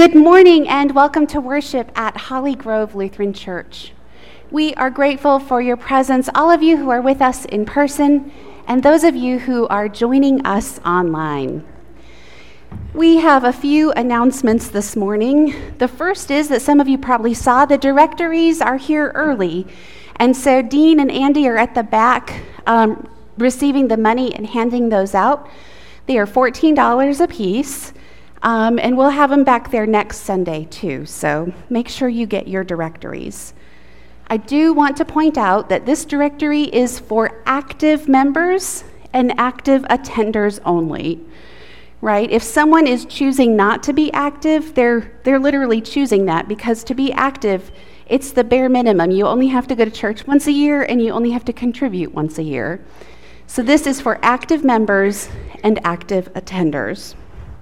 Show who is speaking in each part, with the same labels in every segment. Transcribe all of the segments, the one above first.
Speaker 1: Good morning and welcome to worship at Holly Grove Lutheran Church. We are grateful for your presence, all of you who are with us in person and those of you who are joining us online. We have a few announcements this morning. The first is that some of you probably saw the directories are here early. And so Dean and Andy are at the back receiving the money and handing those out. They are $14 a piece. And we'll have them back there next Sunday too, so make sure you get your directories. I do want to point out that this directory is for active members and active attenders only, right? If someone is choosing not to be active, they're literally choosing that, because to be active, it's the bare minimum. You only have to go to church once a year and you only have to contribute once a year. So this is for active members and active attenders.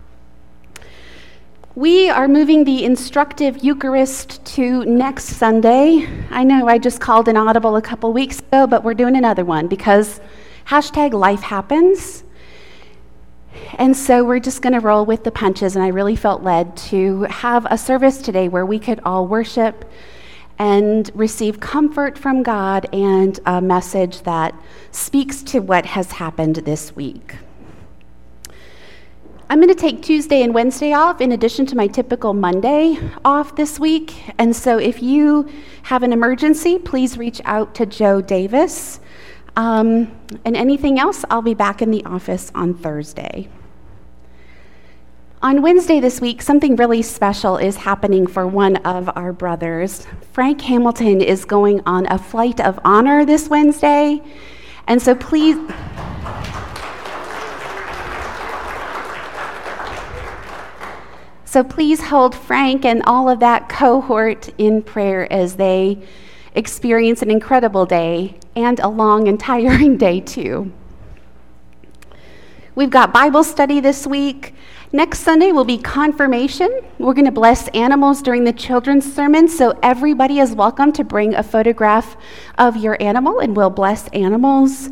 Speaker 1: We are moving the instructive Eucharist to next Sunday. I know I just called an audible a couple weeks ago, but we're doing another one because #life happens. And so we're just going to roll with the punches, and I really felt led to have a service today where we could all worship and receive comfort from God and a message that speaks to what has happened this week. I'm going to take Tuesday and Wednesday off in addition to my typical Monday off this week. And so if you have an emergency, please reach out to Joe Davis. And anything else, I'll be back in the office on Thursday. On Wednesday this week, something really special is happening for one of our brothers. Frank Hamilton is going on a flight of honor this Wednesday. And so please... So please hold Frank and all of that cohort in prayer as they experience an incredible day and a long and tiring day too. We've got Bible study this week. Next Sunday will be confirmation. We're going to bless animals during the children's sermon, so everybody is welcome to bring a photograph of your animal and we'll bless animals.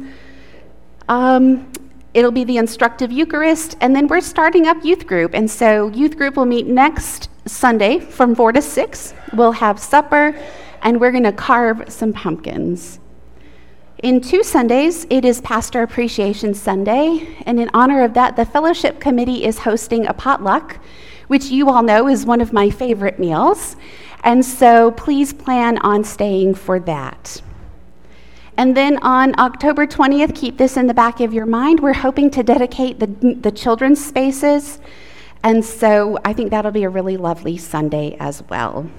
Speaker 1: It'll be the instructive Eucharist, and then we're starting up youth group. And so youth group will meet next Sunday from 4 to 6. We'll have supper, and we're going to carve some pumpkins. In 2 Sundays, it is Pastor Appreciation Sunday, and in honor of that, the Fellowship Committee is hosting a potluck, which you all know is one of my favorite meals. And so please plan on staying for that. And then on October 20th, keep this in the back of your mind, we're hoping to dedicate the children's spaces. And so I think that'll be a really lovely Sunday as well.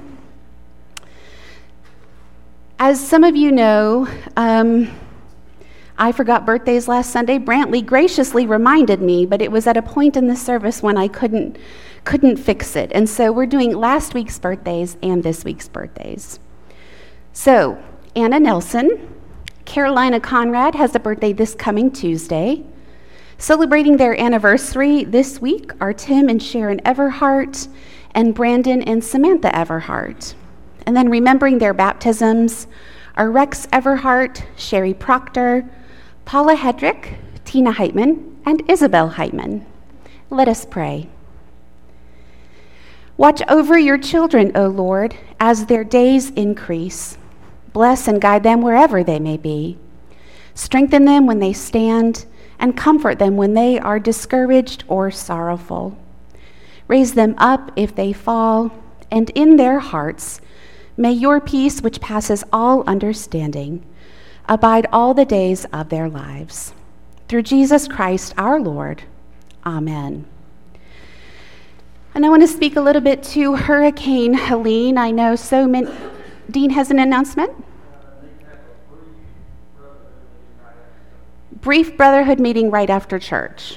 Speaker 1: As some of you know, I forgot birthdays last Sunday. Brantley graciously reminded me, but it was at a point in the service when I couldn't fix it. And so we're doing last week's birthdays and this week's birthdays. So Anna Nelson, Carolina Conrad has a birthday this coming Tuesday. Celebrating their anniversary this week are Tim and Sharon Everhart and Brandon and Samantha Everhart. And then remembering their baptisms are Rex Everhart, Sherry Proctor, Paula Hedrick, Tina Heitman, and Isabel Heitman. Let us pray. Watch over your children, O Lord, as their days increase. Bless and guide them wherever they may be. Strengthen them when they stand, and comfort them when they are discouraged or sorrowful. Raise them up if they fall, and in their hearts may your peace, which passes all understanding, abide all the days of their lives. Through Jesus Christ our Lord. Amen. And I want to speak a little bit to Hurricane Helene. I know so many... Dean has an announcement? Brief brotherhood meeting right after church.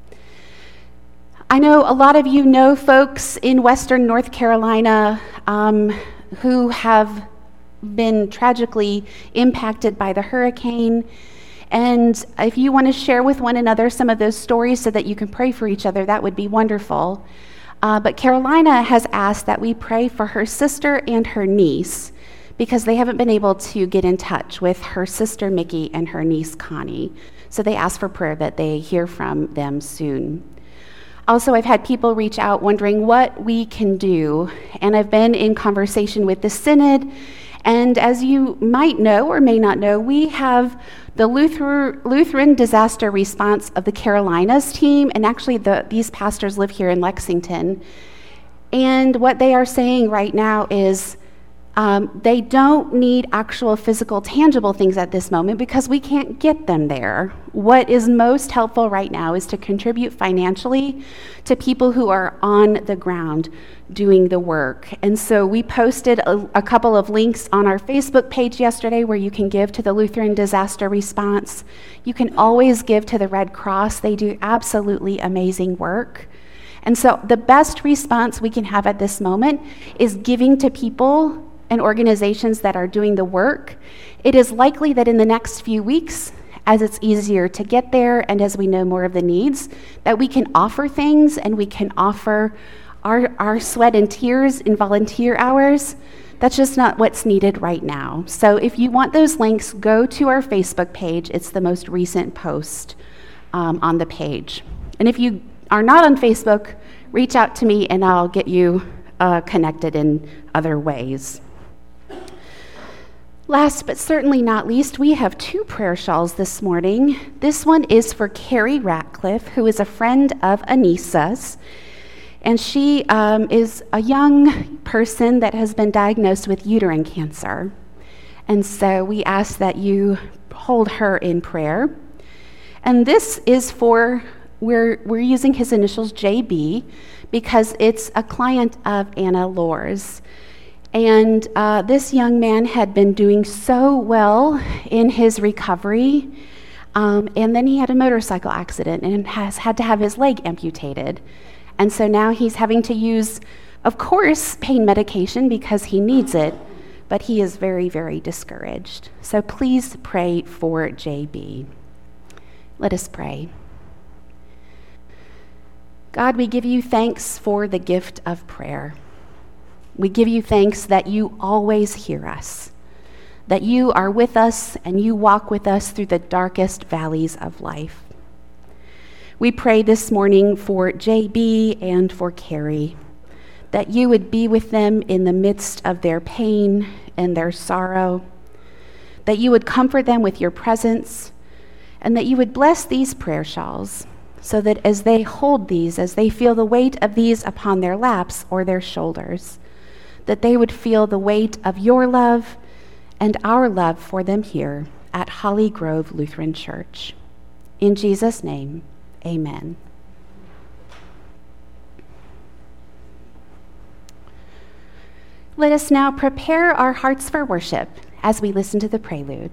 Speaker 1: I know a lot of you know folks in Western North Carolina who have been tragically impacted by the hurricane. And if you want to share with one another some of those stories so that you can pray for each other, that would be wonderful. But Carolina has asked that we pray for her sister and her niece, because they haven't been able to get in touch with her sister Mickey and her niece Connie. So they ask for prayer that they hear from them soon. Also, I've had people reach out wondering what we can do, and I've been in conversation with the Synod, and as you might know or may not know, we have the Lutheran Disaster Response of the Carolinas team, and actually these pastors live here in Lexington. And what they are saying right now is they don't need actual physical, tangible things at this moment because we can't get them there. What is most helpful right now is to contribute financially to people who are on the ground doing the work. And so we posted a couple of links on our Facebook page yesterday where you can give to the Lutheran Disaster Response. You can always give to the Red Cross. They do absolutely amazing work. And so the best response we can have at this moment is giving to people and organizations that are doing the work. It is likely that in the next few weeks, as it's easier to get there and as we know more of the needs, that we can offer things and we can offer our sweat and tears in volunteer hours. That's just not what's needed right now. So if you want those links, go to our Facebook page. It's the most recent post on the page. And if you are not on Facebook, reach out to me and I'll get you connected in other ways. Last but certainly not least, we have 2 prayer shawls this morning. This one is for Carrie Ratcliffe, who is a friend of Anissa's, and she is a young person that has been diagnosed with uterine cancer. And so we ask that you hold her in prayer. And this is for, we're using his initials JB because it's a client of Anna Lohr's. And this young man had been doing so well in his recovery, and then he had a motorcycle accident and has had to have his leg amputated. And so now he's having to use, of course, pain medication because he needs it, but he is very, very discouraged. So please pray for JB. Let us pray. God, we give you thanks for the gift of prayer. We give you thanks that you always hear us, that you are with us and you walk with us through the darkest valleys of life. We pray this morning for JB and for Carrie, that you would be with them in the midst of their pain and their sorrow, that you would comfort them with your presence, and that you would bless these prayer shawls so that as they hold these, as they feel the weight of these upon their laps or their shoulders, that they would feel the weight of your love and our love for them here at Holly Grove Lutheran Church. In Jesus' name, amen. Let us now prepare our hearts for worship as we listen to the prelude.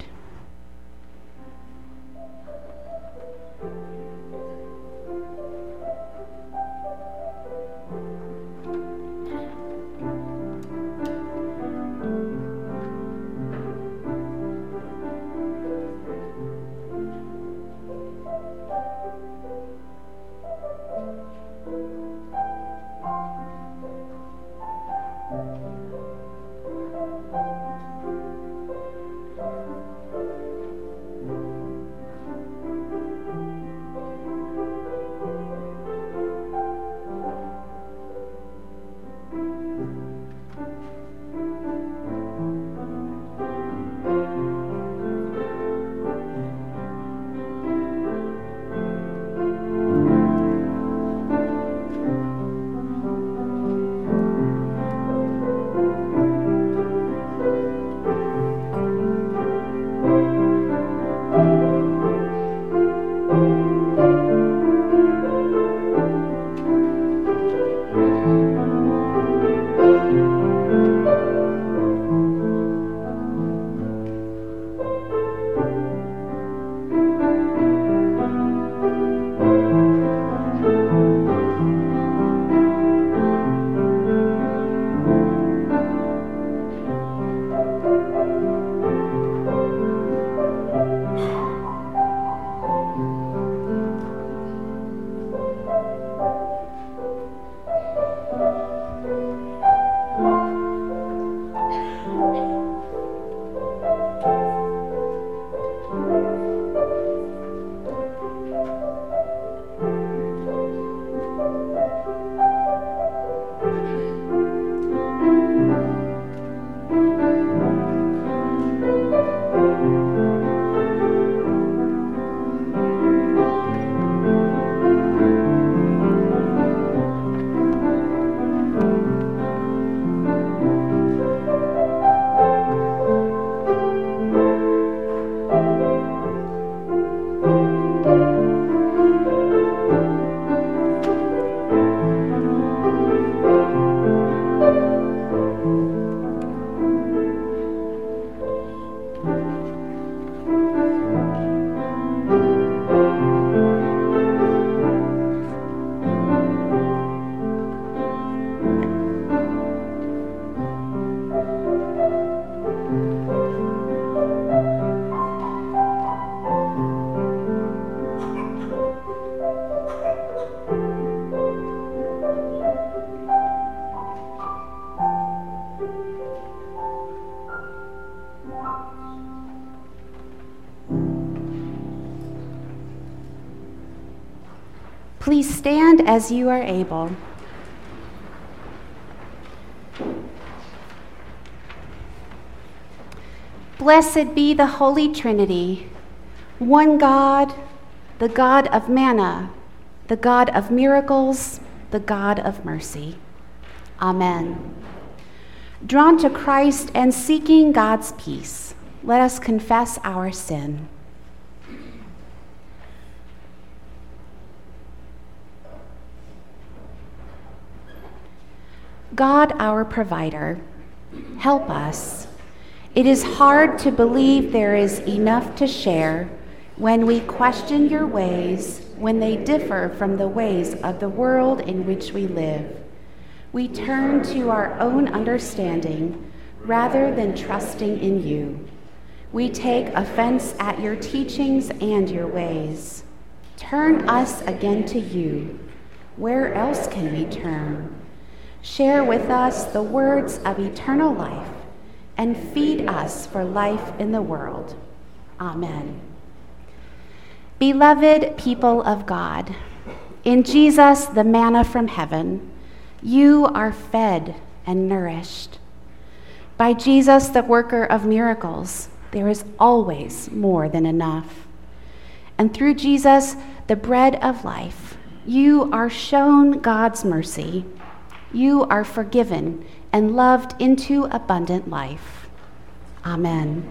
Speaker 1: Please stand as you are able. Blessed be the Holy Trinity, one God, the God of manna, the God of miracles, the God of mercy. Amen. Drawn to Christ and seeking God's peace, let us confess our sin. God, our provider, help us. It is hard to believe there is enough to share when we question your ways, when they differ from the ways of the world in which we live. We turn to our own understanding rather than trusting in you. We take offense at your teachings and your ways. Turn us again to you. Where else can we turn? Share with us the words of eternal life and feed us for life in the world. Amen. Beloved people of God, in Jesus, the manna from heaven, you are fed and nourished. By Jesus, the worker of miracles, there is always more than enough. And through Jesus, the bread of life, you are shown God's mercy. You are forgiven and loved into abundant life. Amen.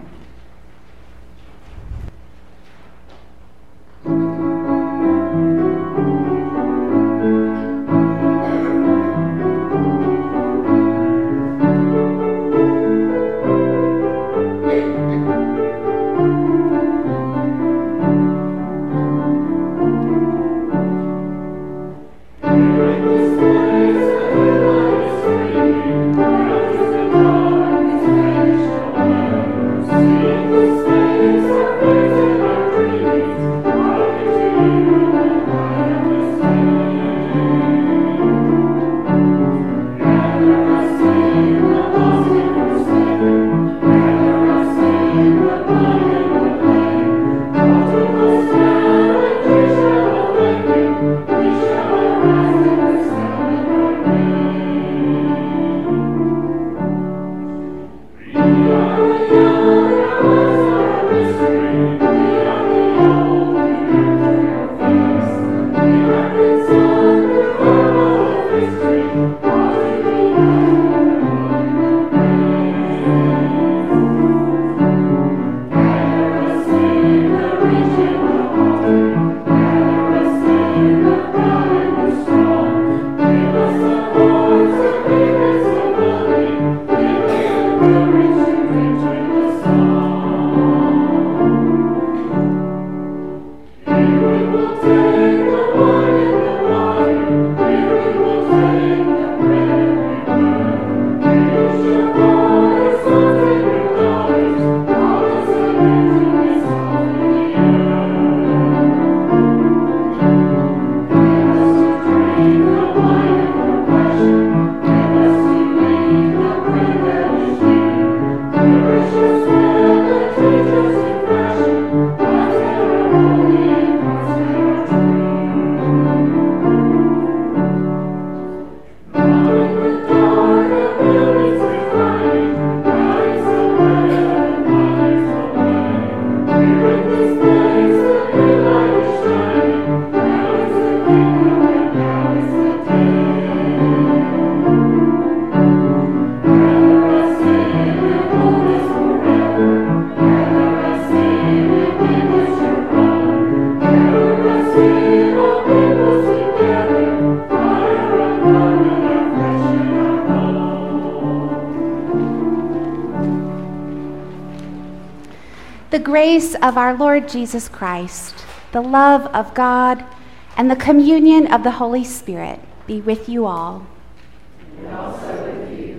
Speaker 1: The grace of our Lord Jesus Christ, the love of God, and the communion of the Holy Spirit be with you all.
Speaker 2: And also with you.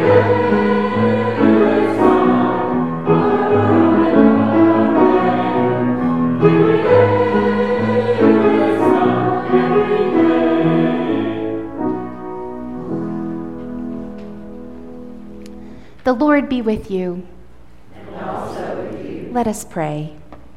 Speaker 1: The Lord be with you.
Speaker 2: And also with you.
Speaker 1: Let us pray.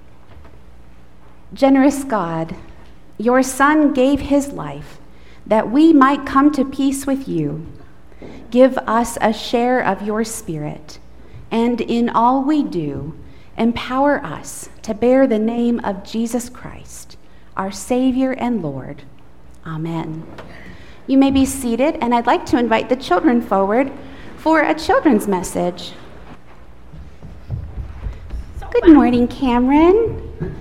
Speaker 1: Generous God, your Son gave his life that we might come to peace with you. Give us a share of your Spirit, and in all we do, empower us to bear the name of Jesus Christ, our Savior and Lord. Amen. You may be seated, and I'd like to invite the children forward for a children's message. Good morning, Cameron.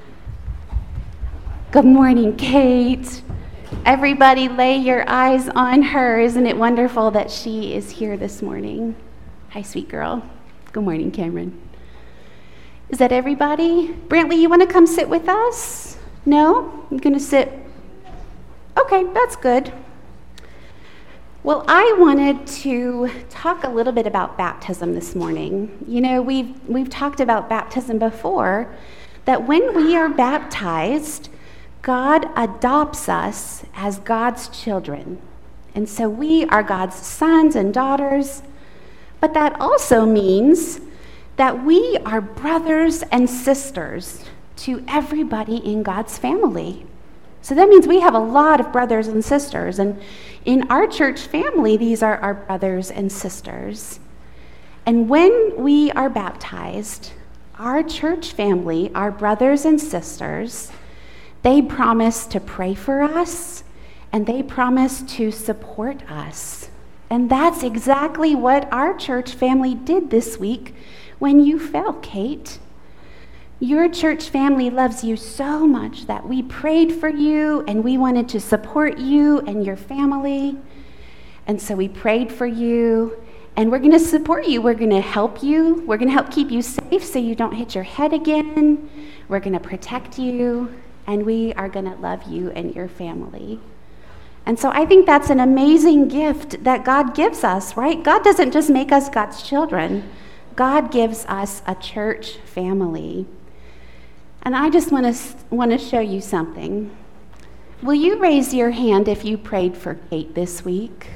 Speaker 1: Good morning, Kate. Everybody lay your eyes on her. Isn't it wonderful that she is here this morning? Hi, sweet girl. Good morning, Cameron. Is that everybody? Brantley, you want to come sit with us? No? You're going to sit? Okay, that's good. Well, I wanted to talk a little bit about baptism this morning. You know, we've talked about baptism before, that when we are baptized, God adopts us as God's children. And so we are God's sons and daughters. But that also means that we are brothers and sisters to everybody in God's family. So that means we have a lot of brothers and sisters. And in our church family, these are our brothers and sisters. And when we are baptized, our church family, our brothers and sisters, they promise to pray for us, and they promise to support us. And that's exactly what our church family did this week when you fell, Kate. Your church family loves you so much that we prayed for you, and we wanted to support you and your family. And so we prayed for you, and we're going to support you. We're going to help you. We're going to help keep you safe so you don't hit your head again. We're going to protect you, and we are going to love you and your family. And so I think that's an amazing gift that God gives us, right? God doesn't just make us God's children. God gives us a church family. And I just want to show you something. Will you raise your hand if you prayed for Kate this week?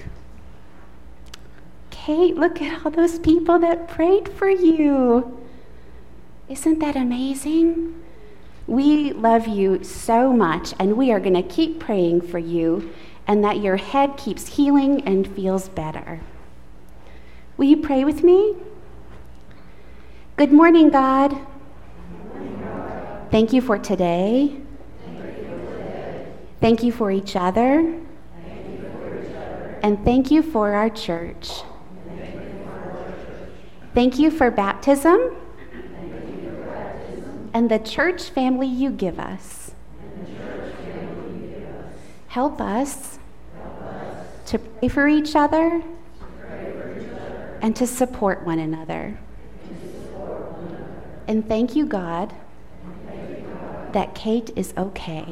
Speaker 1: Kate, look at all those people that prayed for you. Isn't that amazing? We love you so much, and we are going to keep praying for you, and that your head keeps healing and feels better. Will you pray with me? Good morning, God. Thank you for today. Thank you for each other. And thank you for our church. Thank you for baptism and the church family you give us. Help us to pray for each other and to support one another. And thank you, God, that Kate is okay.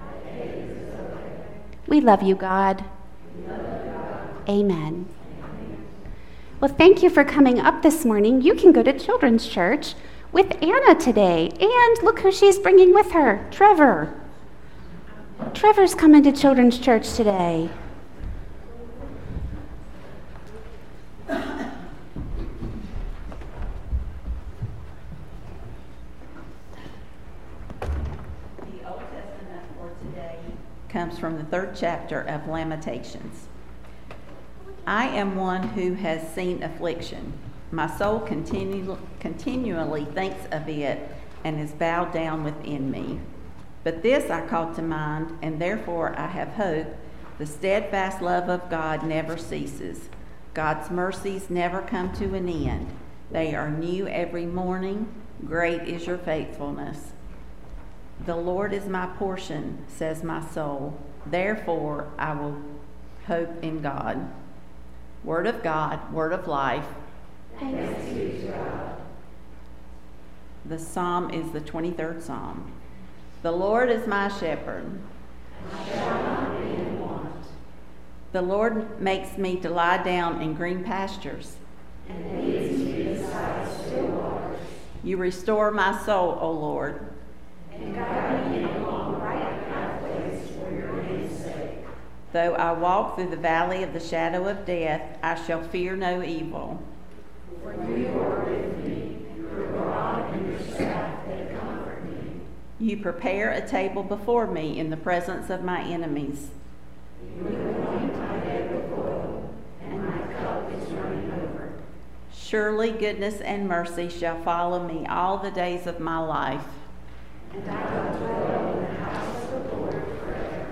Speaker 1: We love you, God. Amen. Well, thank you for coming up this morning. You can go to Children's Church with Anna today. And look who she's bringing with her, Trevor. Trevor's coming to Children's Church today.
Speaker 3: Comes from the 3rd chapter of Lamentations. I am one who has seen affliction. My soul continually thinks of it and is bowed down within me. But this I call to mind, and therefore I have hope. The steadfast love of God never ceases. God's mercies never come to an end. They are new every morning. Great is your faithfulness. The Lord is my portion, says my soul. Therefore, I will hope in God. Word of God, word of life.
Speaker 2: Thanks be to God.
Speaker 3: The psalm is the 23rd Psalm. The Lord is my shepherd.
Speaker 2: I shall not be in want.
Speaker 3: The Lord makes me to lie down in green pastures.
Speaker 2: And leads me beside still waters.
Speaker 3: You restore my soul, O Lord.
Speaker 2: And guide me along right pathways for your name's sake.
Speaker 3: Though I walk through the valley of the shadow of death, I shall fear no evil.
Speaker 2: For you are with me, your rod and your staff, they comfort me.
Speaker 3: You prepare a table before me in the presence of my enemies.
Speaker 2: You anoint my head with oil, and my cup is running over.
Speaker 3: Surely goodness and mercy shall follow me all the days of my life.
Speaker 2: And I will dwell in the house of the Lord forever.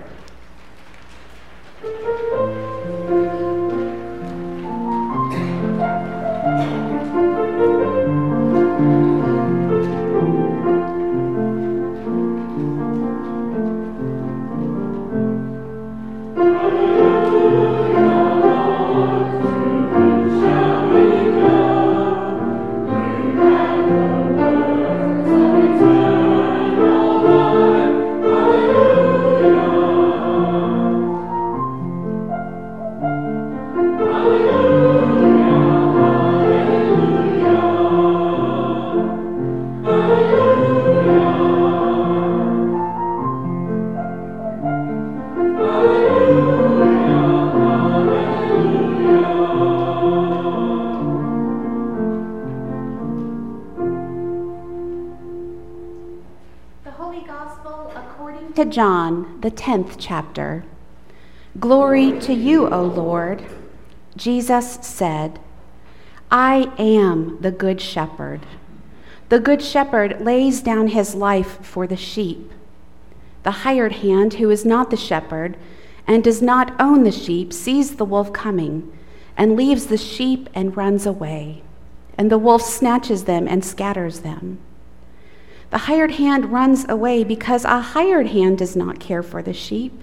Speaker 1: To John, the 10th chapter. Glory to you, O Lord. Jesus said, I am the good shepherd. The good shepherd lays down his life for the sheep. The hired hand, who is not the shepherd and does not own the sheep, sees the wolf coming and leaves the sheep and runs away. And the wolf snatches them and scatters them. The hired hand runs away because a hired hand does not care for the sheep.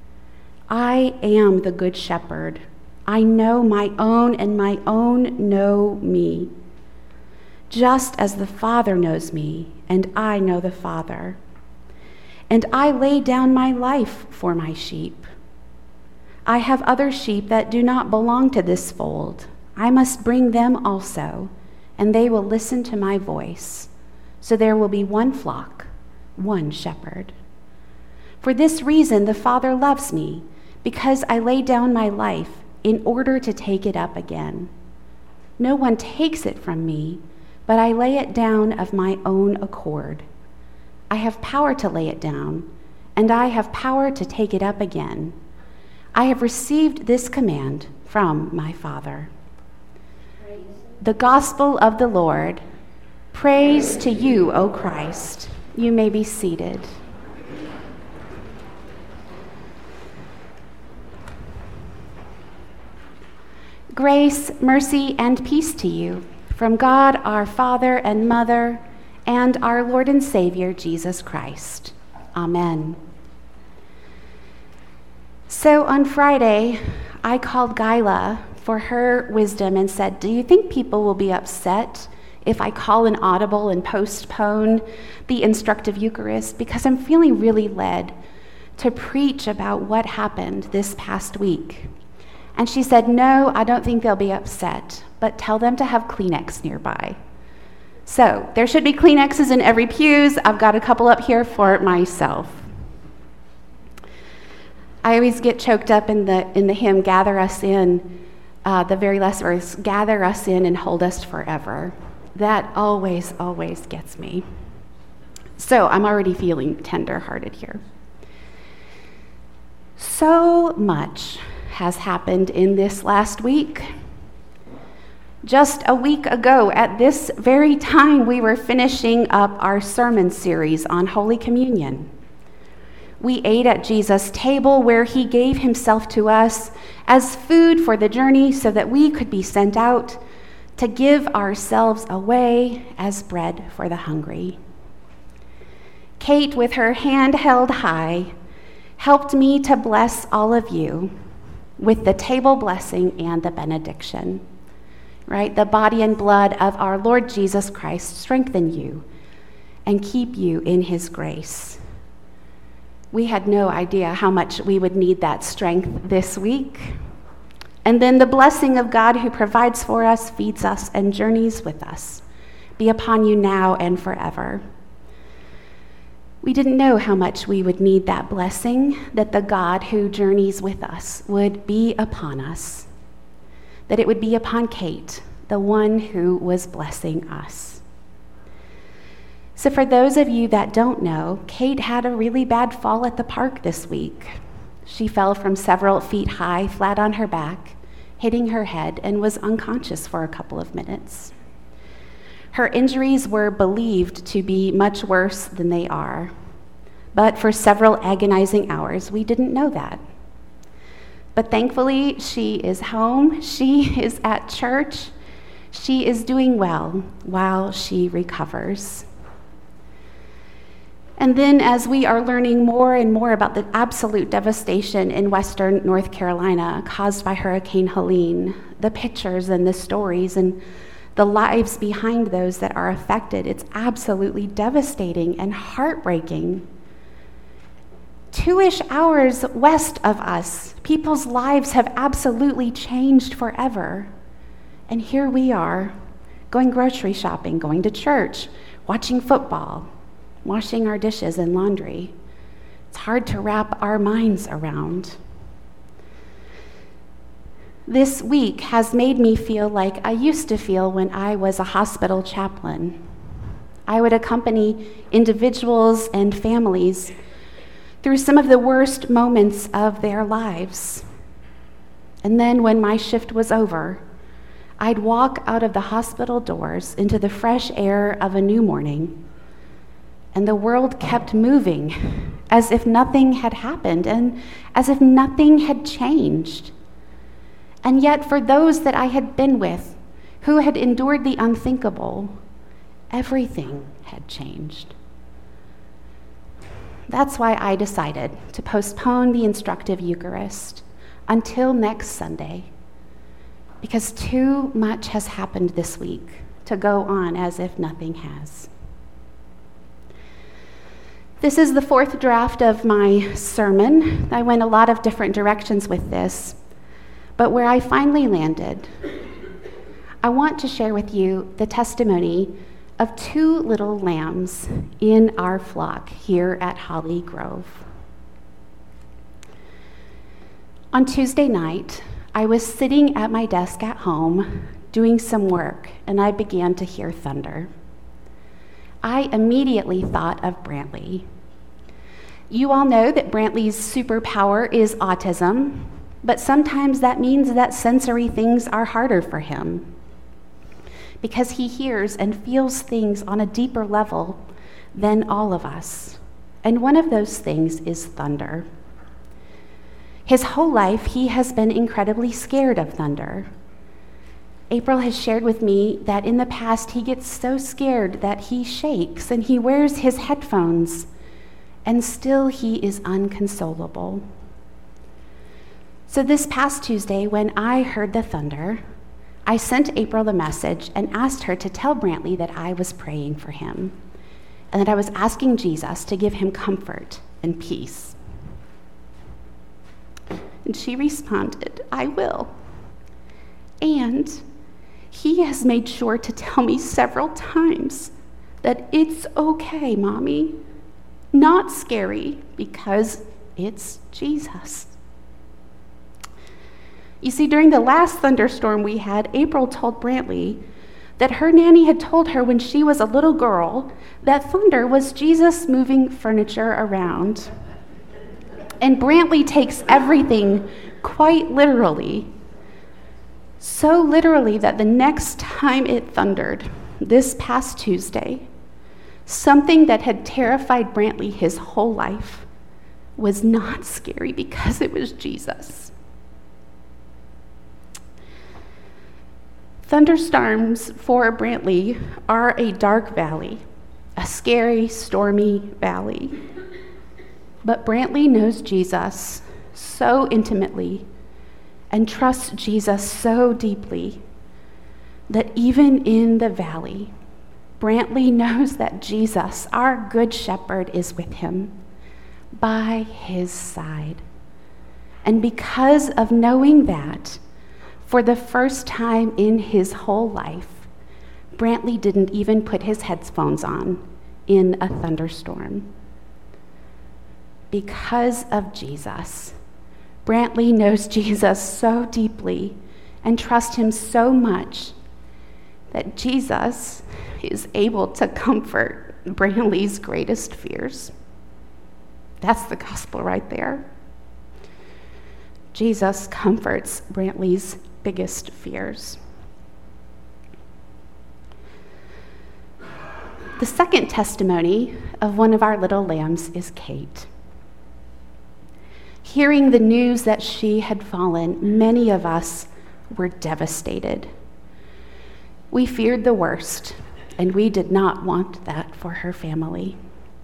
Speaker 1: I am the good shepherd. I know my own, and my own know me, just as the Father knows me, and I know the Father. And I lay down my life for my sheep. I have other sheep that do not belong to this fold. I must bring them also, and they will listen to my voice. So there will be one flock, one shepherd. For this reason the Father loves me, because I lay down my life in order to take it up again. No one takes it from me, but I lay it down of my own accord. I have power to lay it down, and I have power to take it up again. I have received this command from my Father. The gospel of the Lord. Praise to you, O Christ. You may be seated. Grace, mercy, and peace to you from God our Father and Mother and our Lord and Savior, Jesus Christ. Amen. So on Friday, I called Gyla for her wisdom and said, do you think people will be upset if I call an audible and postpone the instructive Eucharist? Because I'm feeling really led to preach about what happened this past week. And she said, no, I don't think they'll be upset, but tell them to have Kleenex nearby. So there should be Kleenexes in every pews. I've got a couple up here for myself. I always get choked up in the hymn, Gather Us In, the very last verse, gather us in and hold us forever. That always, always gets me. So I'm already feeling tender-hearted here. So much has happened in this last week. Just a week ago, at this very time, we were finishing up our sermon series on Holy Communion. We ate at Jesus' table where he gave himself to us as food for the journey so that we could be sent out to give ourselves away as bread for the hungry. Kate, with her hand held high, helped me to bless all of you with the table blessing and the benediction. Right? The body and blood of our Lord Jesus Christ strengthen you and keep you in his grace. We had no idea how much we would need that strength this week. And then the blessing of God who provides for us, feeds us, and journeys with us be upon you now and forever. We didn't know how much we would need that blessing, that the God who journeys with us would be upon us, that it would be upon Kate, the one who was blessing us. So for those of you that don't know, Kate had a really bad fall at the park this week. She fell from several feet high, flat on her back, hitting her head, and was unconscious for a couple of minutes. Her injuries were believed to be much worse than they are, but for several agonizing hours, we didn't know that. But thankfully, she is home, she is at church, she is doing well while she recovers. And then as we are learning more and more about the absolute devastation in western North Carolina caused by Hurricane Helene, the pictures and the stories and the lives behind those that are affected, it's absolutely devastating and heartbreaking. 2-ish hours west of us, people's lives have absolutely changed forever. And here we are, going grocery shopping, going to church, watching football, washing our dishes and laundry. It's hard to wrap our minds around. This week has made me feel like I used to feel when I was a hospital chaplain. I would accompany individuals and families through some of the worst moments of their lives. And then when my shift was over, I'd walk out of the hospital doors into the fresh air of a new morning, and the world kept moving as if nothing had happened and as if nothing had changed. And yet for those that I had been with, who had endured the unthinkable, everything had changed. That's why I decided to postpone the instructive Eucharist until next Sunday, because too much has happened this week to go on as if nothing has. This is the fourth draft of my sermon. I went a lot of different directions with this, but where I finally landed, I want to share with you the testimony of 2 little lambs in our flock here at Holly Grove. On Tuesday night, I was sitting at my desk at home doing some work, and I began to hear thunder. I immediately thought of Brantley. You all know that Brantley's superpower is autism, but sometimes that means that sensory things are harder for him, because he hears and feels things on a deeper level than all of us. And one of those things is thunder. His whole life, he has been incredibly scared of thunder. April has shared with me that in the past, he gets so scared that he shakes and he wears his headphones, and still he is unconsolable. So this past Tuesday, when I heard the thunder, I sent April a message and asked her to tell Brantley that I was praying for him and that I was asking Jesus to give him comfort and peace. And she responded, "I will." And he has made sure to tell me several times that it's okay, Mommy, not scary, because it's Jesus. You see, during the last thunderstorm we had, April told Brantley that her nanny had told her when she was a little girl that thunder was Jesus moving furniture around. And Brantley takes everything quite literally. So literally that the next time it thundered, this past Tuesday, something that had terrified Brantley his whole life was not scary because it was Jesus. Thunderstorms for Brantley are a dark valley, a scary, stormy valley. But Brantley knows Jesus so intimately and trusts Jesus so deeply that even in the valley, Brantley knows that Jesus, our good shepherd, is with him, by his side. And because of knowing that, for the first time in his whole life, Brantley didn't even put his headphones on in a thunderstorm. Because of Jesus, Brantley knows Jesus so deeply and trusts him so much that Jesus is able to comfort Brantley's greatest fears. That's the gospel right there. Jesus comforts Brantley's biggest fears. The second testimony of one of our little lambs is Kate. Hearing the news that she had fallen, many of us were devastated. We feared the worst, and we did not want that for her family.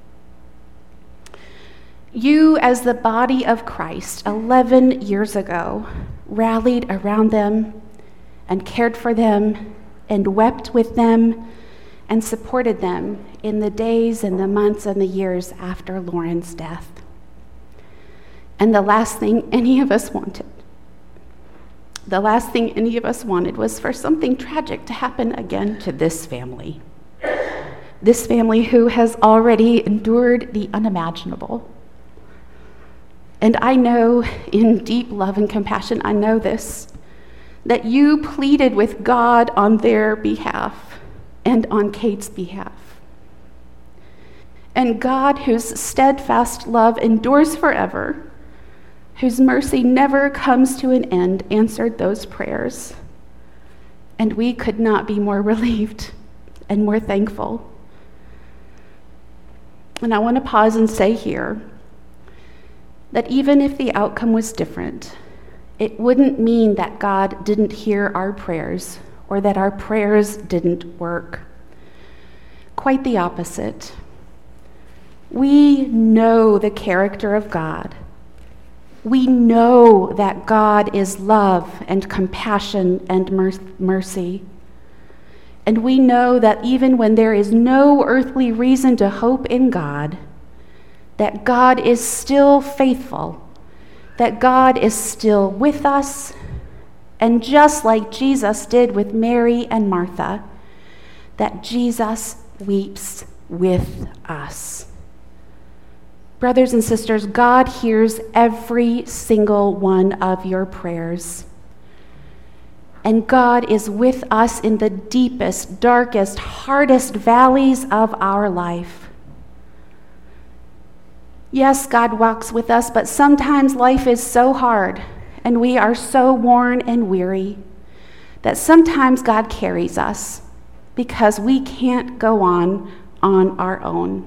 Speaker 1: You, as the body of Christ, 11 years ago, rallied around them and cared for them and wept with them and supported them in the days and the months and the years after Lauren's death. And the last thing any of us wanted was for something tragic to happen again to this family. This family who has already endured the unimaginable. And I know, in deep love and compassion, I know this, that you pleaded with God on their behalf and on Kate's behalf. And God, whose steadfast love endures forever, whose mercy never comes to an end, answered those prayers. And we could not be more relieved and more thankful. And I want to pause and say here that even if the outcome was different, it wouldn't mean that God didn't hear our prayers or that our prayers didn't work. Quite the opposite. We know the character of God. We know that God is love and compassion and mercy. And we know that even when there is no earthly reason to hope in God, that God is still faithful, that God is still with us, and just like Jesus did with Mary and Martha, that Jesus weeps with us. Brothers and sisters, God hears every single one of your prayers. And God is with us in the deepest, darkest, hardest valleys of our life. Yes, God walks with us, but sometimes life is so hard and we are so worn and weary that sometimes God carries us because we can't go on our own.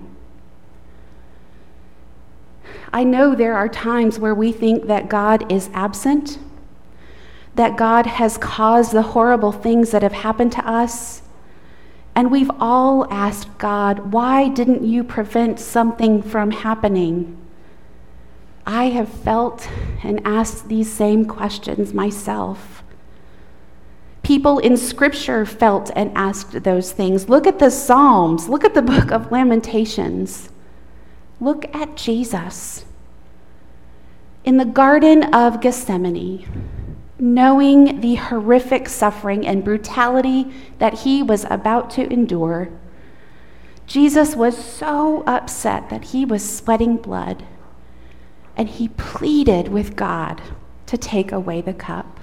Speaker 1: I know there are times where we think that God is absent, that God has caused the horrible things that have happened to us, and we've all asked God, why didn't you prevent something from happening? I have felt and asked these same questions myself. People in Scripture felt and asked those things. Look at the Psalms. Look at the book of Lamentations. Look at Jesus. In the Garden of Gethsemane, knowing the horrific suffering and brutality that he was about to endure, Jesus was so upset that he was sweating blood, and he pleaded with God to take away the cup.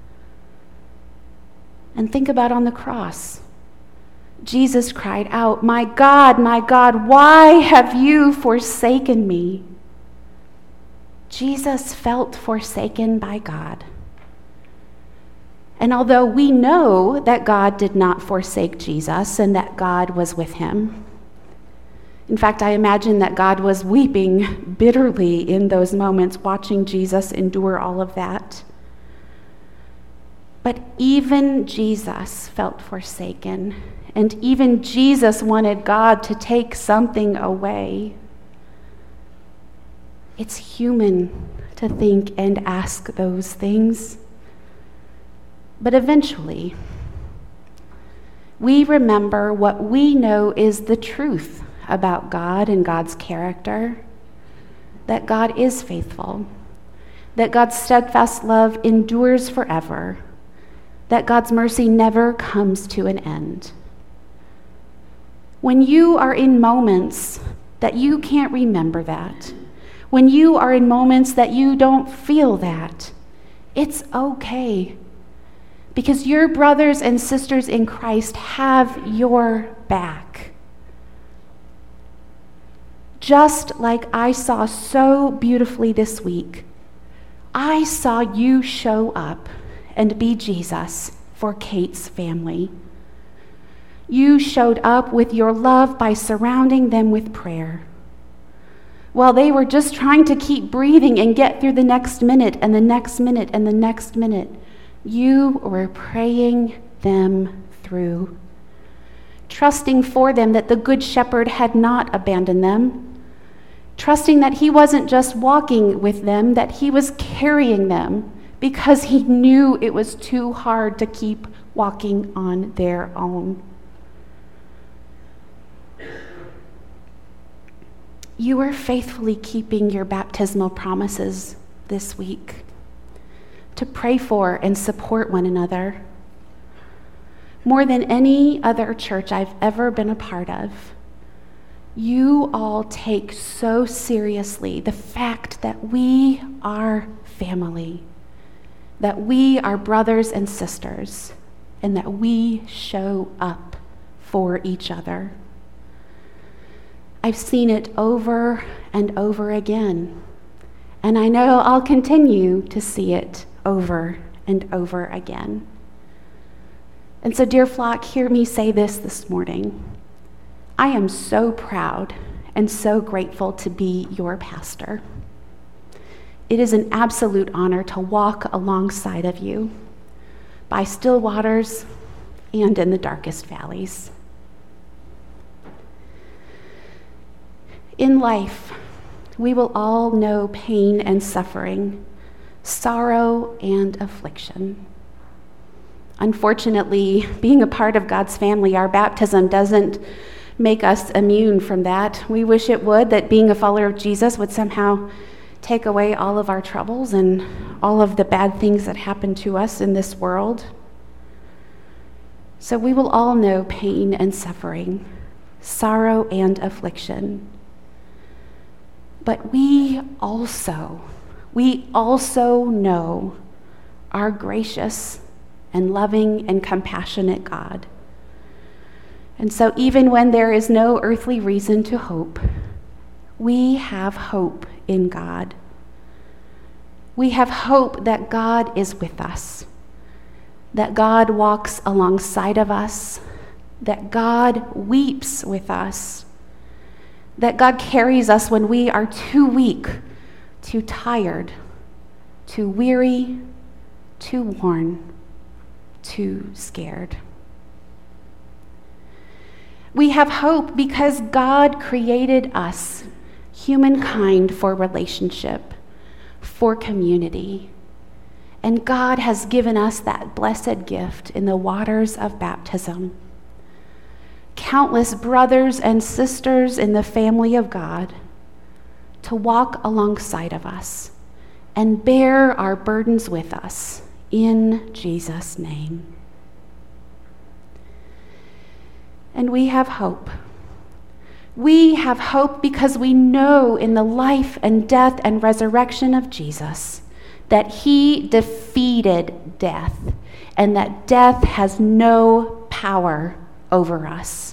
Speaker 1: And think about on the cross. Jesus cried out, my God, why have you forsaken me?" Jesus felt forsaken by God. And although we know that God did not forsake Jesus and that God was with him, in fact, I imagine that God was weeping bitterly in those moments, watching Jesus endure all of that. But even Jesus felt forsaken, and even Jesus wanted God to take something away. It's human to think and ask those things. But eventually, we remember what we know is the truth about God and God's character, that God is faithful, that God's steadfast love endures forever, that God's mercy never comes to an end. When you are in moments that you can't remember that, when you are in moments that you don't feel that, it's okay, because your brothers and sisters in Christ have your back. Just like I saw so beautifully this week, I saw you show up and be Jesus for Kate's family. You showed up with your love by surrounding them with prayer. While they were just trying to keep breathing and get through the next minute and the next minute and the next minute, you were praying them through, trusting for them that the Good Shepherd had not abandoned them, trusting that he wasn't just walking with them, that he was carrying them because he knew it was too hard to keep walking on their own. You are faithfully keeping your baptismal promises this week to pray for and support one another. More than any other church I've ever been a part of, you all take so seriously the fact that we are family, that we are brothers and sisters, and that we show up for each other. I've seen it over and over again, and I know I'll continue to see it over and over again. And so, dear flock, hear me say this morning. I am so proud and so grateful to be your pastor. It is an absolute honor to walk alongside of you by still waters and in the darkest valleys. In life, we will all know pain and suffering, sorrow and affliction. Unfortunately, being a part of God's family, our baptism doesn't make us immune from that. We wish it would, that being a follower of Jesus would somehow take away all of our troubles and all of the bad things that happen to us in this world. So we will all know pain and suffering, sorrow and affliction. But we also know our gracious and loving and compassionate God. And so even when there is no earthly reason to hope, we have hope in God. We have hope that God is with us, that God walks alongside of us, that God weeps with us, that God carries us when we are too weak, too tired, too weary, too worn, too scared. We have hope because God created us, humankind, for relationship, for community. And God has given us that blessed gift in the waters of baptism. Countless brothers and sisters in the family of God to walk alongside of us and bear our burdens with us in Jesus' name. And we have hope. We have hope because we know in the life and death and resurrection of Jesus that he defeated death and that death has no power over us.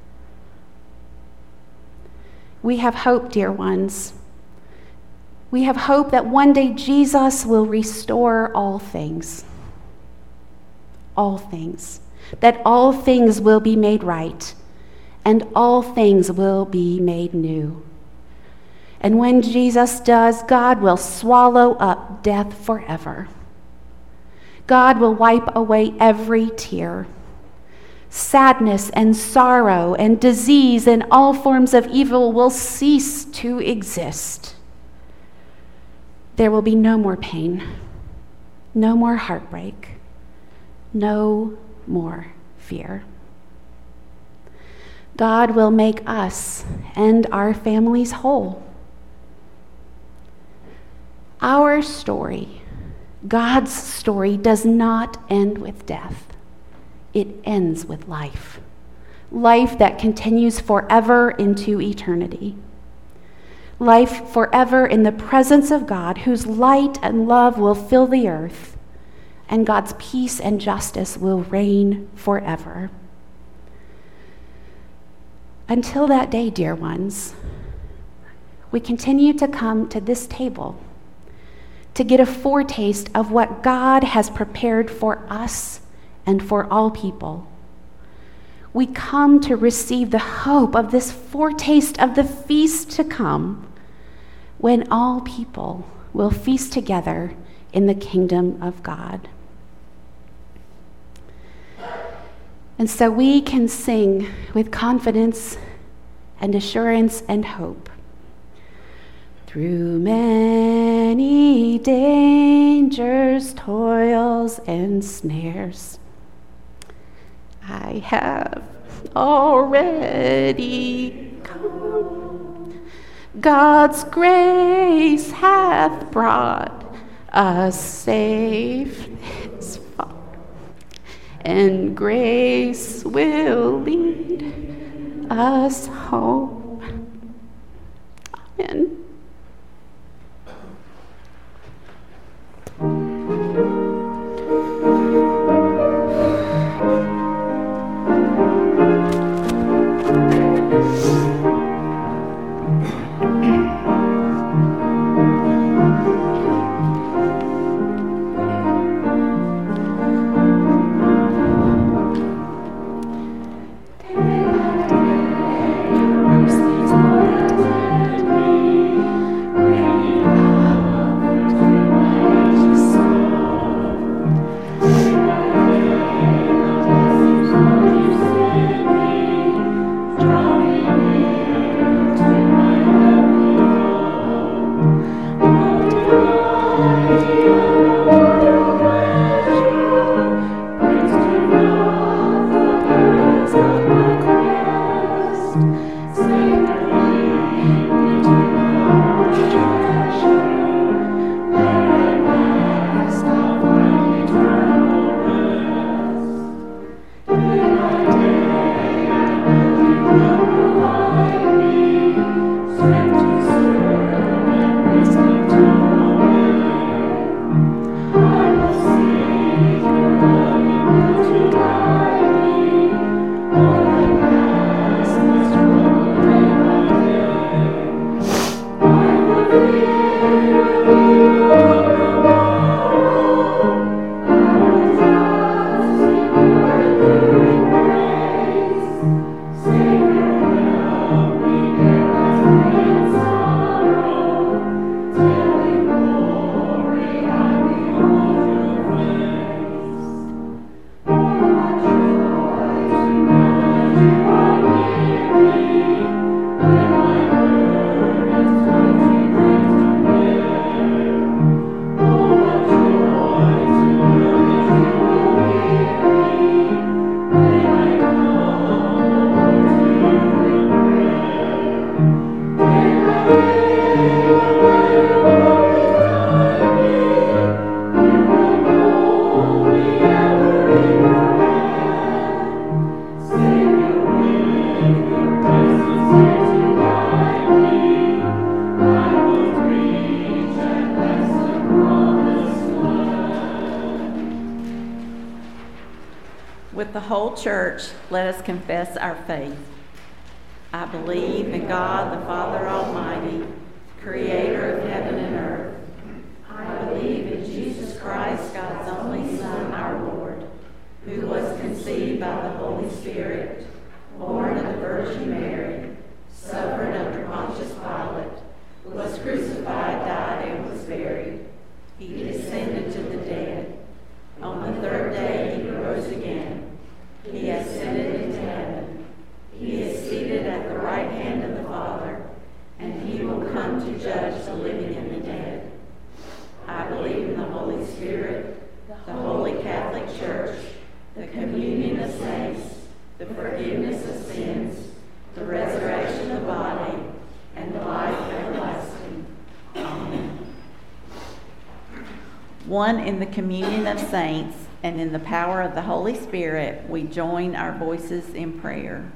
Speaker 1: We have hope, dear ones. We have hope that one day Jesus will restore all things. All things. That all things will be made right, and all things will be made new. And when Jesus does, God will swallow up death forever. God will wipe away every tear. Sadness and sorrow and disease and all forms of evil will cease to exist. There will be no more pain, no more heartbreak, no more fear. God will make us and our families whole. Our story, God's story, does not end with death. It ends with life. Life that continues forever into eternity. Life forever in the presence of God, whose light and love will fill the earth, and God's peace and justice will reign forever. Until that day, dear ones, we continue to come to this table to get a foretaste of what God has prepared for us and for all people. We come to receive the hope of this foretaste of the feast to come, when all people will feast together in the kingdom of God. And so we can sing with confidence and assurance and hope. Through many dangers, toils, and snares, I have already come. God's grace hath brought us safe this far, and grace will lead us home. Amen.
Speaker 3: With the whole church, let us confess our faith. I believe in God, the Father Almighty, creator of heaven and earth. I believe in Jesus Christ, God's only Son, our Lord, who was conceived by the Holy Spirit, born of the Virgin Mary, suffered under Pontius Pilate, was crucified, died, and was buried. He descended to the dead. On the third day he rose again. He ascended into heaven. He is seated at the right hand of the Father, and he will come to judge the living and the dead. I believe in the Holy Spirit, the Holy Catholic Church, the communion of saints, the forgiveness of sins, the resurrection of the body, one in the communion of saints and in the power of the Holy Spirit, we join our voices in prayer.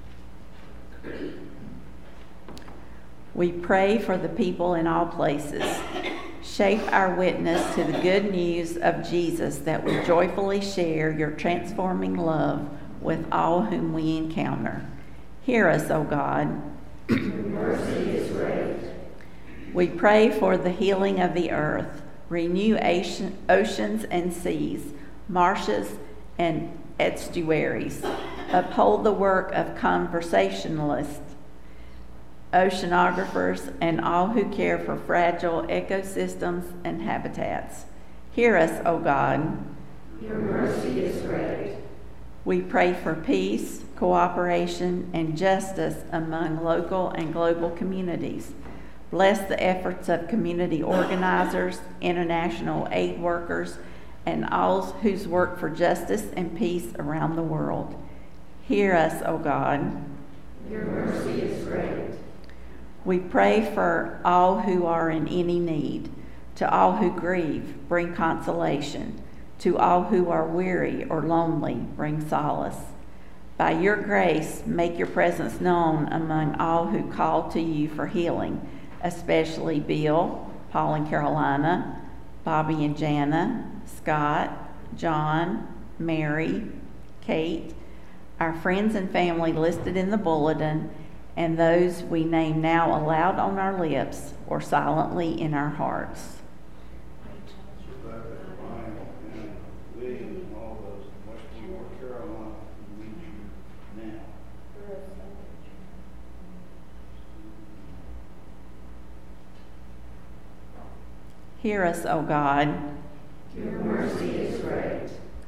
Speaker 3: We pray for the people in all places. Shape our witness to the good news of Jesus, that we joyfully share your transforming love with all whom we encounter. Hear us, O God.
Speaker 2: Your mercy is great.
Speaker 3: We pray for the healing of the earth. Renew oceans and seas, marshes and estuaries. Uphold the work of conversationalists, oceanographers, and all who care for fragile ecosystems and habitats. Hear us, O God.
Speaker 2: Your mercy is great.
Speaker 3: We pray for peace, cooperation, and justice among local and global communities. Bless the efforts of community organizers, international aid workers, and all whose work for justice and peace around the world. Hear us, O God.
Speaker 2: Your mercy is great.
Speaker 3: We pray for all who are in any need. To all who grieve, bring consolation. To all who are weary or lonely, bring solace. By your grace, make your presence known among all who call to you for healing, especially Bill, Paul and Carolina, Bobby and Jana, Scott, John, Mary, Kate, our friends and family listed in the bulletin, and those we name now aloud on our lips or silently in our hearts. Hear us, O God.
Speaker 2: Your mercy is great.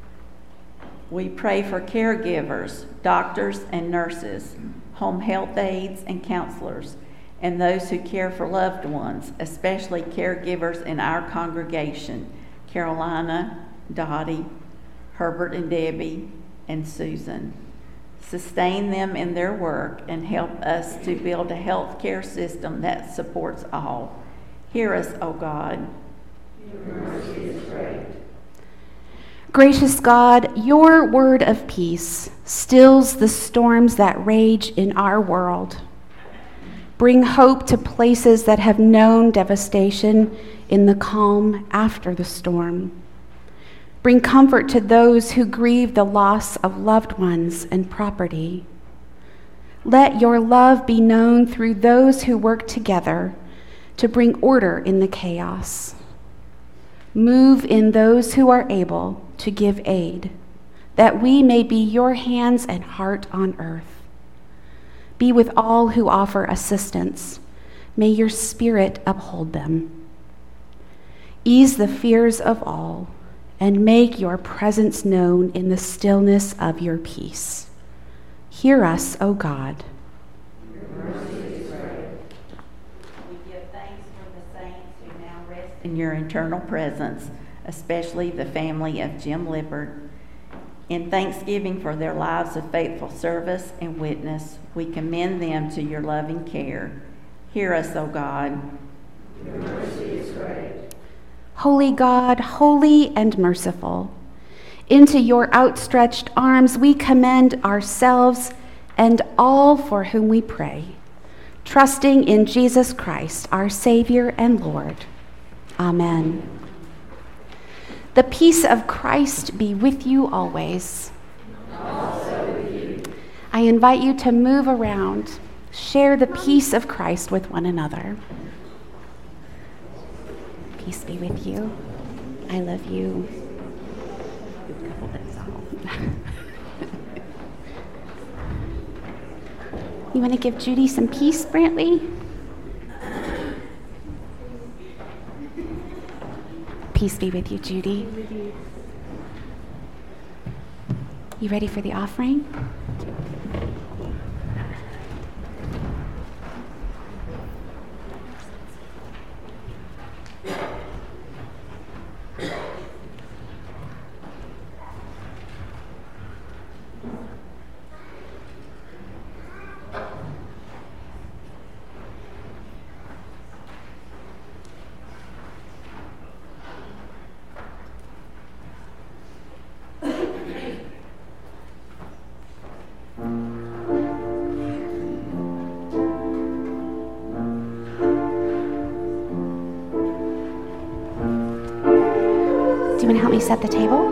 Speaker 3: We pray for caregivers, doctors and nurses, home health aides and counselors, and those who care for loved ones, especially caregivers in our congregation, Carolina, Dottie, Herbert and Debbie, and Susan. Sustain them in their work and help us to build a health care system that supports all. Hear us, O God.
Speaker 2: Your mercy is great.
Speaker 1: Gracious God, your word of peace stills the storms that rage in our world. Bring hope to places that have known devastation in the calm after the storm. Bring comfort to those who grieve the loss of loved ones and property. Let your love be known through those who work together to bring order in the chaos. Move in those who are able to give aid, that we may be your hands and heart on earth. Be with all who offer assistance. May your spirit uphold them. Ease the fears of all, and make your presence known in the stillness of your peace. Hear us, O God.
Speaker 2: Your mercy is great.
Speaker 3: We give thanks for the saints who now rest in your eternal presence, especially the family of Jim Lippard. In thanksgiving for their lives of faithful service and witness, we commend them to your loving care. Hear us, O God.
Speaker 2: Your mercy is great.
Speaker 1: Holy God, holy and merciful, into your outstretched arms we commend ourselves and all for whom we pray, trusting in Jesus Christ, our Savior and Lord. Amen. The peace of Christ be with you always.
Speaker 2: Also with you.
Speaker 1: I invite you to move around, share the peace of Christ with one another. Peace be with you. I love you. You want to give Judy some peace, Brantley? Peace be with you, Judy. You ready for the offering? set the table.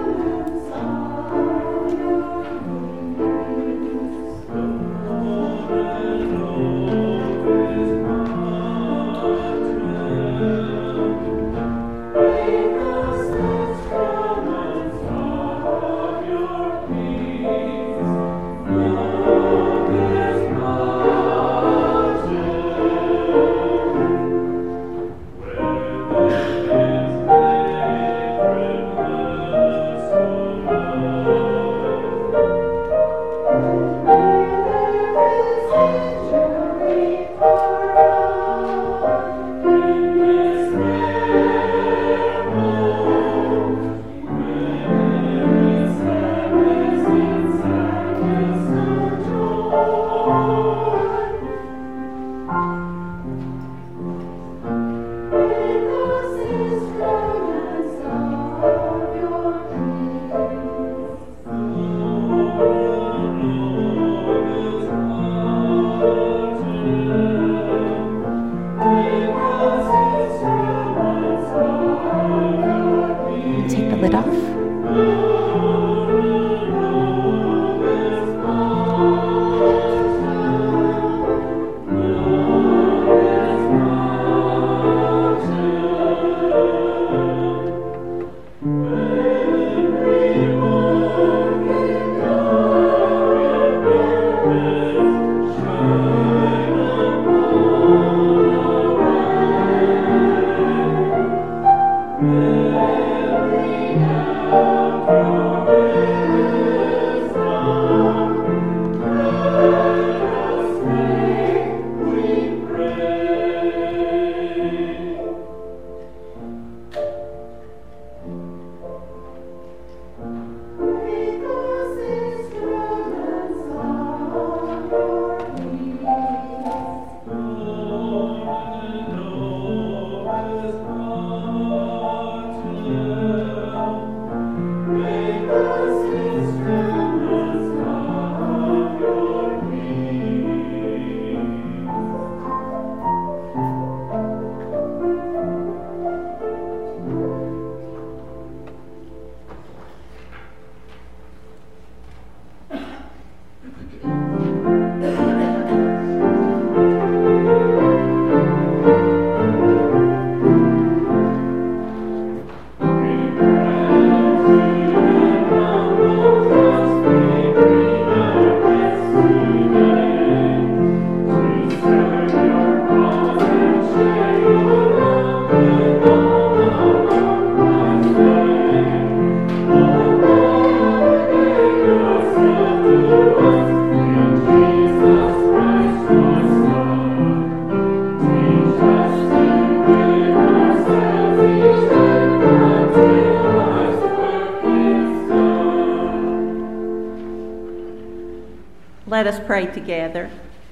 Speaker 3: Let us pray together.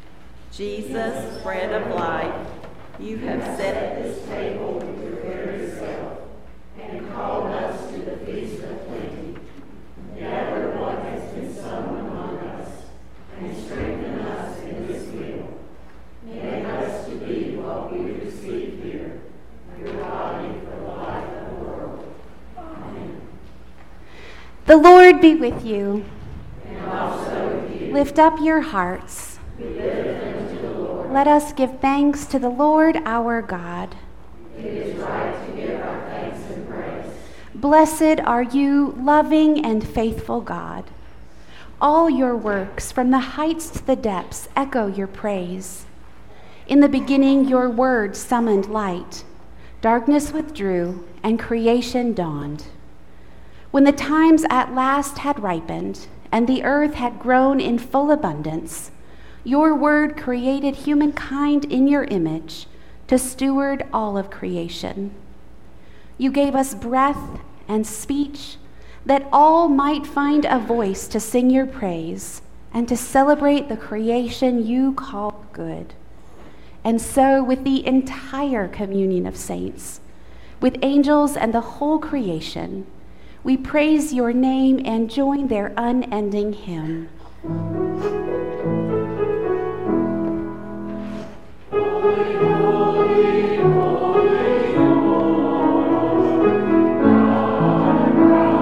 Speaker 3: Jesus, bread of life, you have set this table with your very self and called us to the feast of plenty. Gather what has been sown among us and strengthen us in this meal. Make us to be what we receive here, your body for the life of the world. Amen.
Speaker 1: The Lord be with you.
Speaker 3: And also with you.
Speaker 1: Lift up your hearts.
Speaker 3: We lift them to the Lord.
Speaker 1: Let us give thanks to the Lord our God.
Speaker 3: It is right to give our thanks and praise.
Speaker 1: Blessed are you, loving and faithful God. All your works, from the heights to the depths, echo your praise. In the beginning, your word summoned light. Darkness withdrew, and creation dawned. When the times at last had ripened, and the earth had grown in full abundance, your word created humankind in your image to steward all of creation. You gave us breath and speech that all might find a voice to sing your praise and to celebrate the creation you call good. And so, with the entire communion of saints, with angels and the whole creation, we praise your name and join their unending hymn.
Speaker 2: Holy, holy, holy Lord, God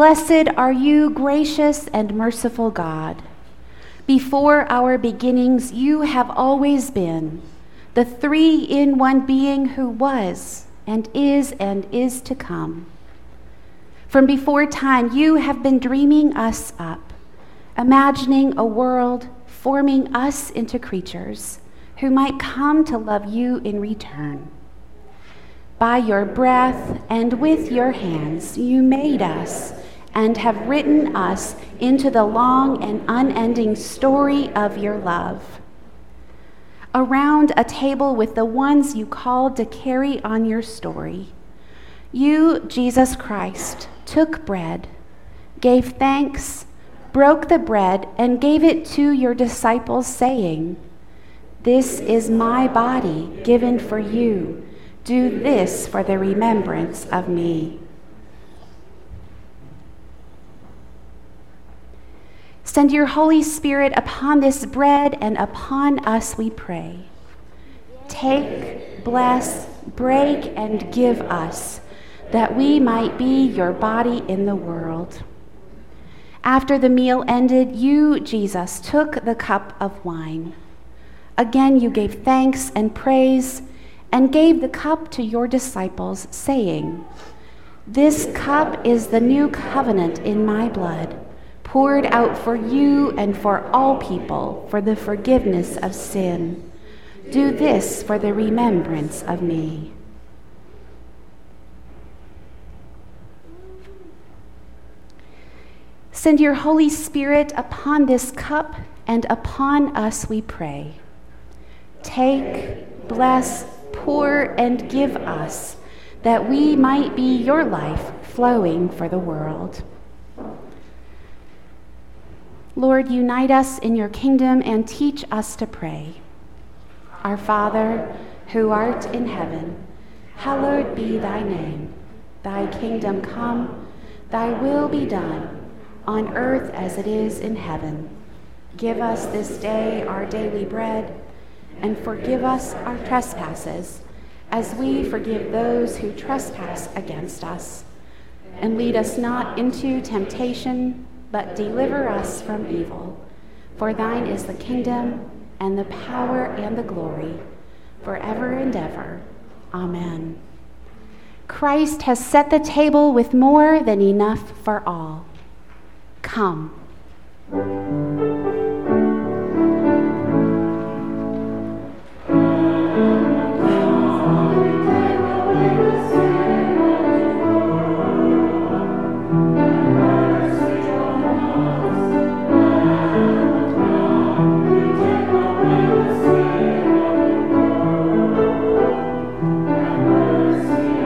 Speaker 1: Blessed are you, gracious and merciful God. Before our beginnings, you have always been the three-in-one being who was and is to come. From before time, you have been dreaming us up, imagining a world, forming us into creatures who might come to love you in return. By your breath and with your hands, you made us and have written us into the long and unending story of your love. Around a table with the ones you called to carry on your story, you, Jesus Christ, took bread, gave thanks, broke the bread, and gave it to your disciples, saying, "This is my body given for you. Do this for the remembrance of me." Send your Holy Spirit upon this bread and upon us, we pray. Take, bless, break, and give us, that we might be your body in the world. After the meal ended, you, Jesus, took the cup of wine. Again, you gave thanks and praise and gave the cup to your disciples, saying, "This cup is the new covenant in my blood, poured out for you and for all people for the forgiveness of sin. Do this for the remembrance of me." Send your Holy Spirit upon this cup and upon us, we pray. Take, bless, pour, and give us, that we might be your life flowing for the world. Lord, unite us in your kingdom and teach us to pray. Our Father, who art in heaven, hallowed be thy name. Thy kingdom come, thy will be done, on earth as it is in heaven. Give us this day our daily bread, and forgive us our trespasses, as we forgive those who trespass against us. And lead us not into temptation, but deliver us from evil. For thine is the kingdom, and the power, and the glory, forever and ever. Amen. Christ has set the table with more than enough for all. Come.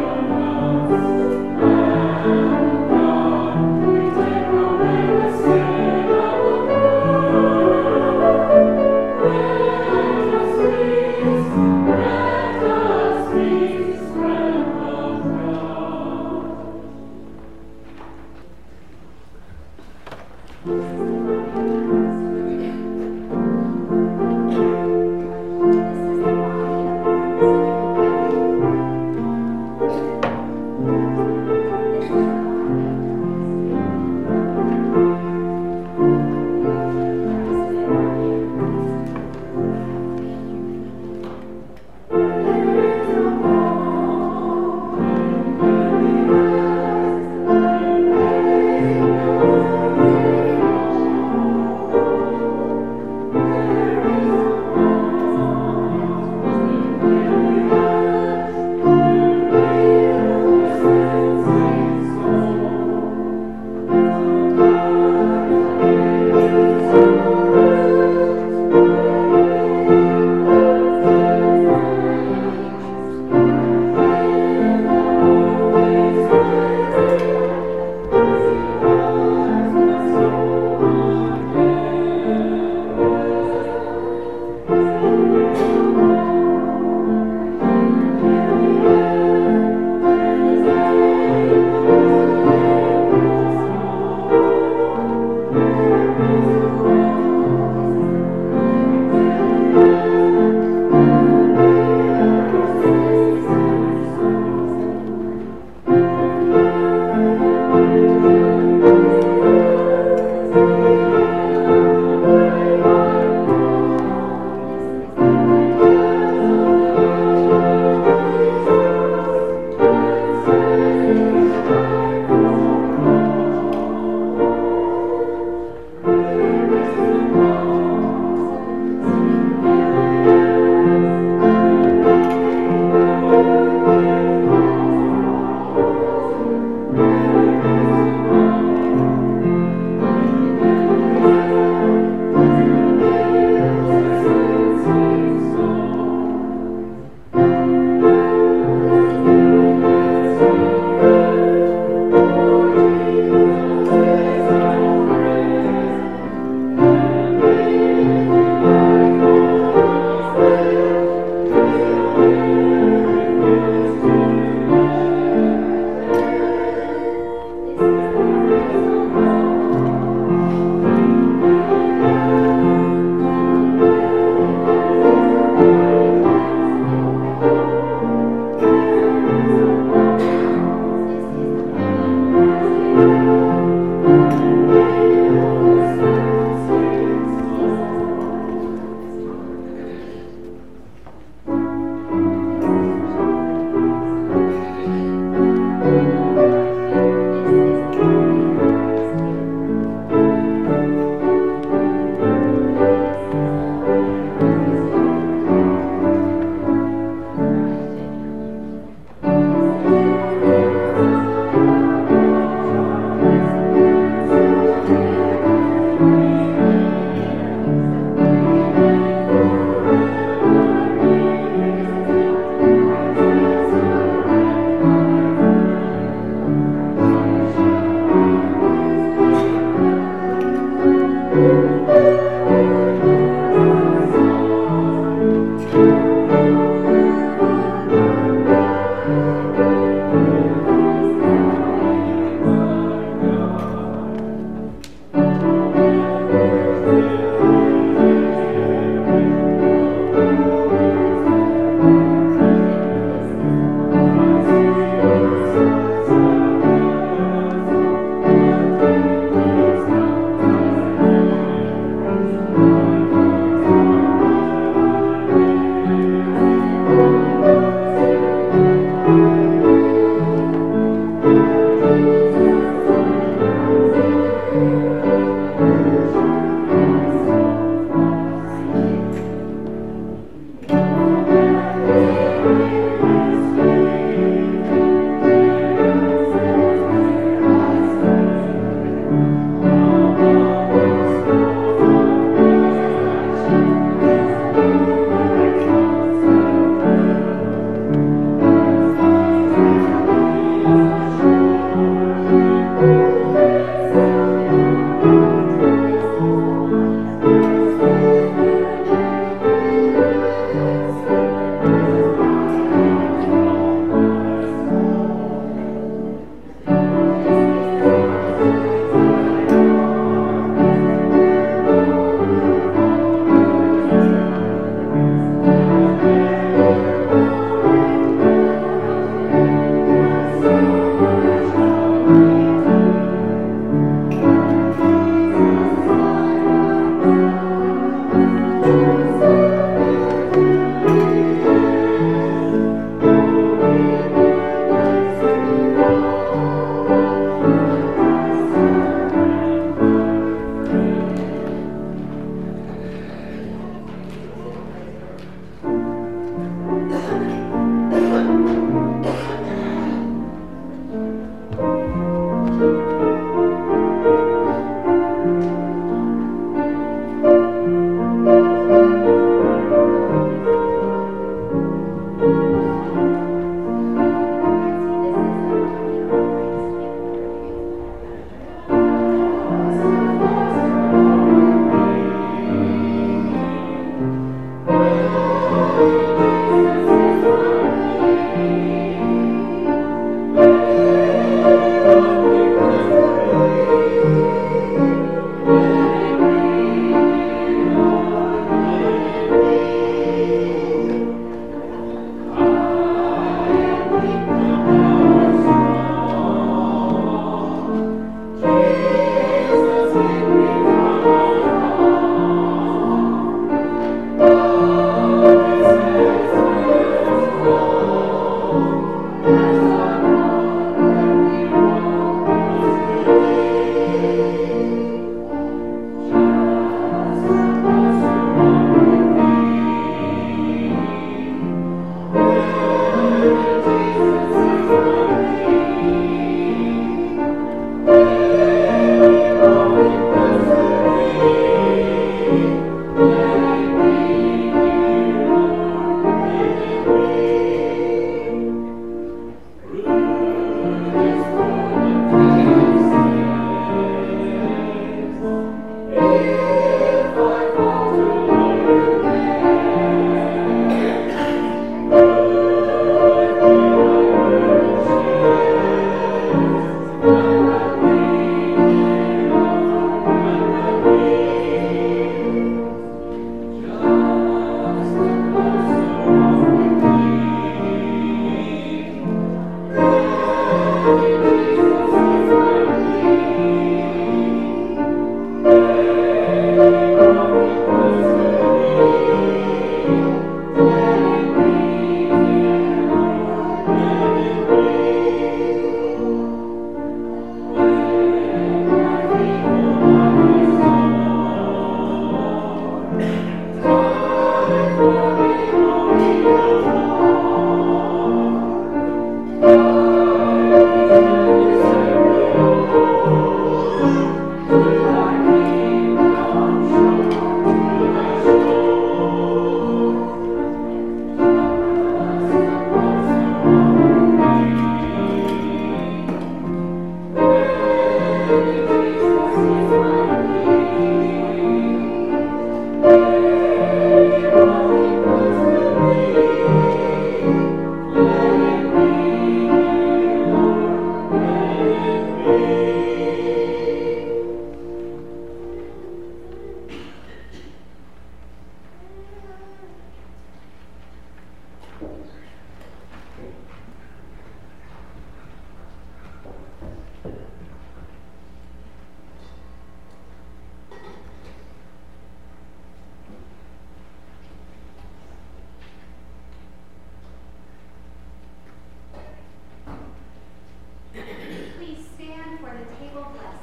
Speaker 2: Away the sin.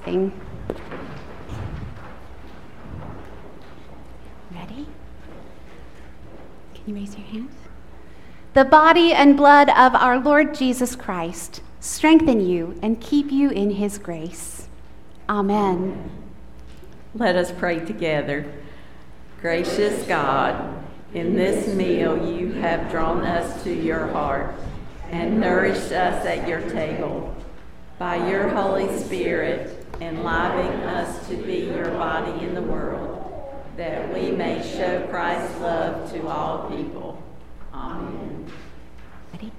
Speaker 1: tithing. Ready? Can you raise your hand? The body and blood of our Lord Jesus Christ strengthen you and keep you in his grace. Amen.
Speaker 3: Let us pray together. Gracious God, in this meal you have drawn us to your heart and nourished us at your table. By your Holy Spirit, enlivening us to be your body in the world, that we may show Christ's love to all people. Amen.
Speaker 1: Ready?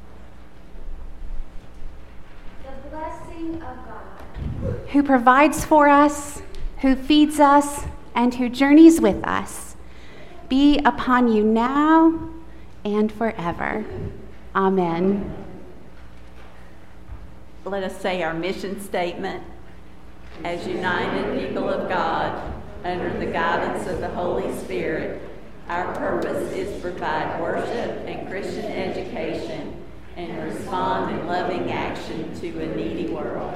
Speaker 2: The blessing of God,
Speaker 1: Who provides for us, who feeds us, and who journeys with us, be upon you now and forever. Amen.
Speaker 3: Let us say our mission statement. As united people of God, under the guidance of the Holy Spirit, our purpose is to provide worship and Christian education and respond in loving action to a needy world.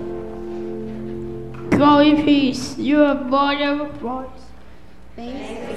Speaker 4: Go in peace. You have bought our price.
Speaker 2: thanks